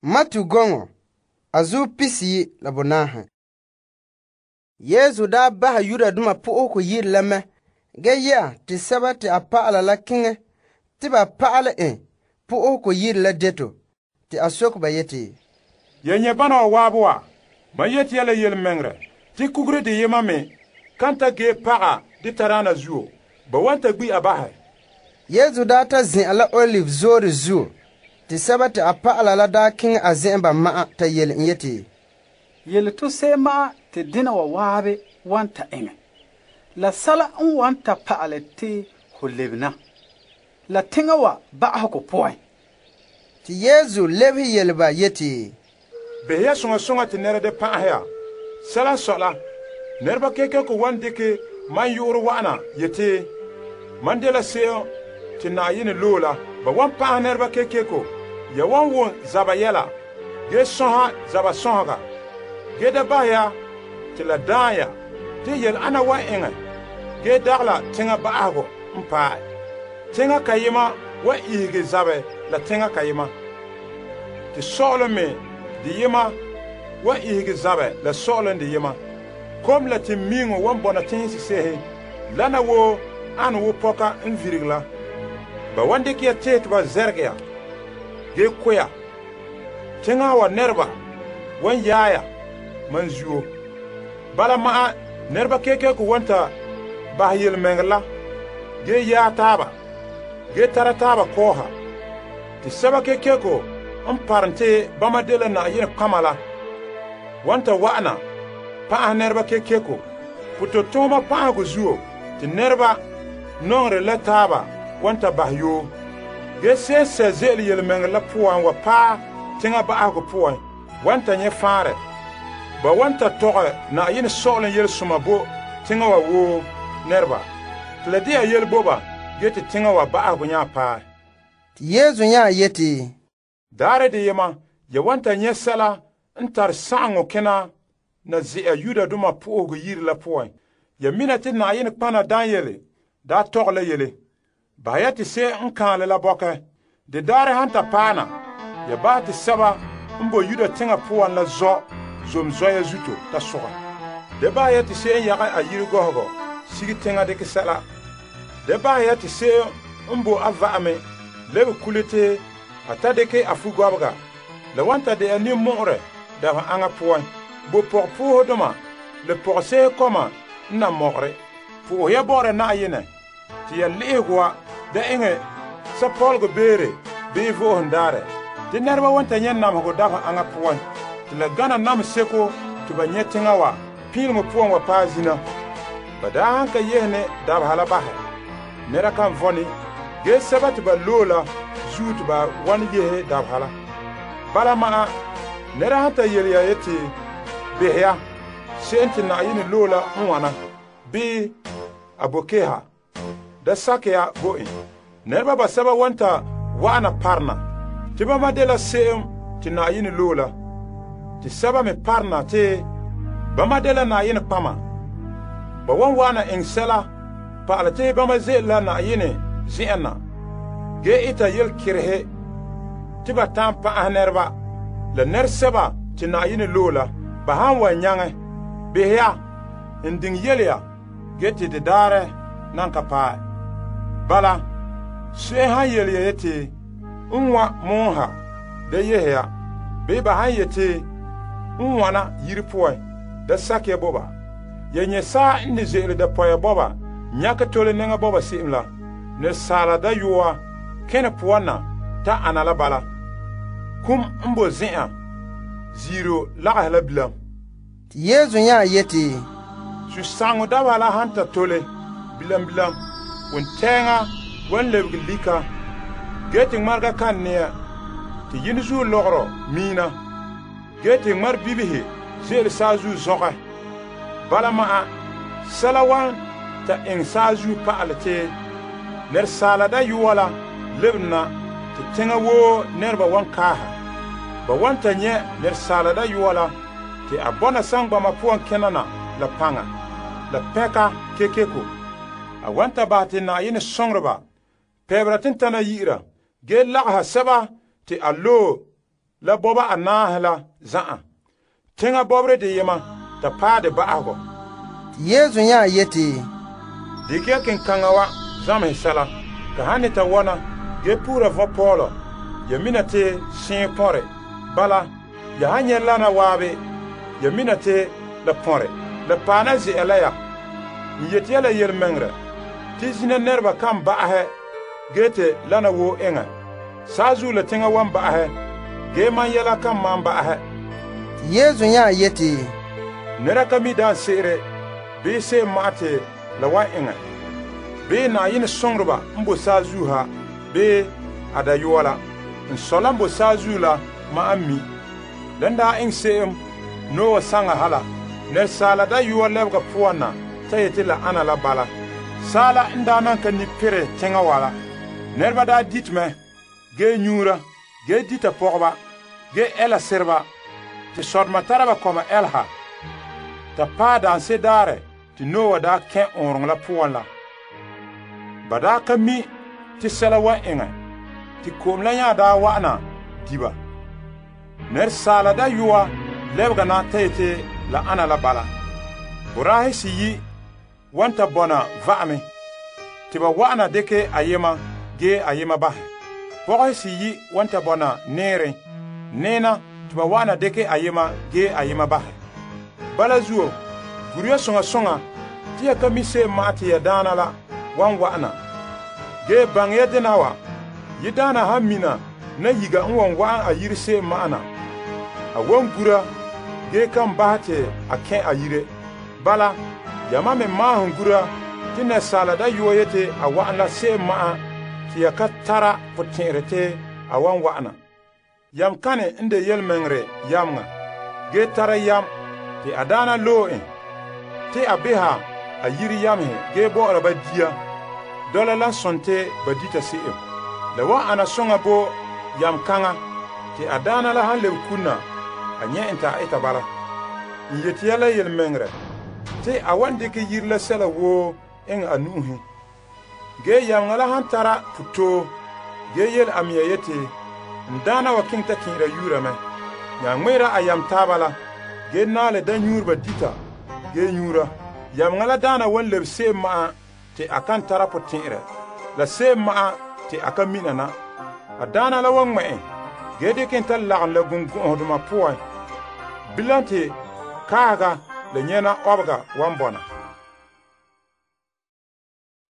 Matu gongo azu pisi la bonaha. Yesu da baha yuda duma pu'u ku yir lame ge ya ti saba ti apa'ala la kinge ti ba pa'ala pu'u ku yir la deto ti asok ba yeti yenye bana wabuwa ma yeti yala yel mengre ti kugre di yema me kanta ge paga di tarana zuo ba wanta gbi abaha. Yesu da ta zin ala olive zori zuo ti saba ti apa'ala la da kinge azin ba ma'a ta yel yeti yel to se ma ti dina wa waabe wanta enge la sala wanta pa'ale ti hulibna la tinga wa ba'a ko poy ti Yesu lebi yelba yeti beya sunga ti nere de pa'aya sala sola nerba keke ko wandike man yuru wana yeti mandela seo ti na yini lola ba wan pa'a nerba keke ko ya wan won zaba yela ge soha zaba sohaga ge da baya ti la daya ti yel ana wa enga ge dagla tinga ba'ago mpa tinga kayima wa igi zabe la tinga kayima ti solo me di yima wa igi zabe la solo di yima kom la ti mingo wan bona tinsi sehe lana wo an wo poka nvirigla ba wande ki tet ba zergya ge koya tinga wa nerba wan yaya manzuo bala ma nerba keke ko wanta ba yel mengla ge ya taba ge tara taba koha ti saba keke ko parante bama dela na yin kamala wanta wana pa nerba keke ko puto toma pa go zuo ti nerba nongre la taba wanta bahyo ge se zel yel mengla puan wa pa tinga ba go puan wanta nye fare ba wanta toge na yin solen yel suma bo tinga wa wo nerba tladia yel boba geti tinga wa ba go nya pa Yesu nya yeti dare de yema ya wanta nye sala ntar sango kena na zi yuda duma po go yir la po ya minati na yin pana danyele da togle yele ba ya ti se nkan la boka de dare hanta pana ya ba ti saba mbo yuda tinga po la zo zom zoya zuto ta soga de ba ya ti se yaga ayiri gogo sigi tinga de kisala de ba ya ti se mbo avame lebe kulete atadeke afu gwabga le wanta de ani mongre da anga poin bo por doma le porse koma na mogre fu ya bore na yene ti ya legwa de enge sa polgo bere be vo ndare de nerba wanta nyen nam go da anga poin ti le gana nam seko to ba nyetinga wa pilmo poin wa pazina bada hanka yene da hala bahe nera kan voni ge sabat ba lola zut ba wan ye dabhala bala ma nera hata yel ya yeti behya senti na yin lola nwana bi abokeha da sakya boin nerba ba saba wanta wana parna tiba madela sem ti na yin lola ti saba me parna te ba madela na yin pama ba wana engsela pa alate ba mazela na yin ziana ge ita yel kirhe tiba tampa anerba le nerseba ti na yin lola ba han wa nyange behya nding yelia ge ti de dare nan kapa bala se han yelia yeti unwa monha de yehya be ba han yeti unwana yirpoe da sakye boba yenye sa ndi zele da poe boba nyaka tole nenga boba simla ne sala da yuwa kene puana ta anala bala kum mbo zia zero la la bilam Yesu nya yeti su sango da bala hanta tole bilam won tenga won lika getting marga kan ne ti yinzu logro mina getting mar bibihi zel sazu zoga bala ma salawan ta en sazu paalete ner sala da yuwala lebna ti tenga wo nerba wankaha ba wanta nye ner sala da yuwala ti abona sangba mapuan kenana la panga la peka kekeko a wanta ba ti na yin songrba pebra tintana yira ge lagha saba ti allo la boba anaah la za'a. Tenga bobre de yema ta paade ba'ago. Yesu nya yeti. Dikia ken kangawa zame sala. Ka hani ta wana ge pura va polo. Ya minate sin pore. Bala ya hanye lana wabe. Ya minate la pore. La pana zi elaya. Nyeti yala yel mengre. Tizina nerba kam ba'ahe. Gete lana wo enga. Sazu la tenga wan ba'ahe. Ge man yala kam man ba'ahe. Yesu nya yeti. Nera kami dan sere. Be se mate la wa enga. Be na yin songrba mbo sazu ha. Be adayuala. Nsolambo sazu la ma ammi. Lenda eng seem no sanga hala. Ner sala da yuwa lebga puana. Tayeti la ana la bala. Sala indana ka ni pere tenga wala. Nerba da ditme. Ge nyura. Ge dita pogba. Ge ela serba. Ti sodma taraba koma elha. Ta pa danse dare. Ti noa da ken onrong la puana. Bada kami ti sela wa enga. Ti kom la nya da wana diba. Ner sala da yuwa lebga na tayeti la ana la bala. Burahi si yi wanta bona va'ame. Tiba wana deke ayema ge ayema bahe. Burahi si yi wanta bona nere. Nena tiba wana deke ayema ge ayema bahe. Bala zuo guriya songa songa tiya kamise maati ya dana la wan wana. Ge bangye denawa yidana hamina na yiga nwan waan ayiri se maana. A wan gura ge kan bahate a ken ayire. Bala yama me mahun gura tina sala da yoyete a waana se maa ti ya ka tara putinrete a wan waana. Yam kane inde yelmengre yamga. Ge tara yam ti adana loe. Ti abeha a yiri yamhe ge bo araba dia. Dola la sonte badita si'e. La waana songa bo yam kanga ti adana la han kuna a nye inta ita bala. Nyeti yala yelmengre. Ti awande ke yirla sela wo en anuhi. Ge yam ngala han tara puto. Ge yel amiya yete. Ndana wa kinta kinra yura me. Ya ngwera ayam tabala. Ge nale da nyurba dita. Ge nyura. Yam ngala dana wan leb se maa. Ti akan tara putinre. La se maa ti akan minana. Adana la wan mwen. Ge de kinta lagan la gungun hoduma puwa. Bilante kaga le nyena obga wan bona.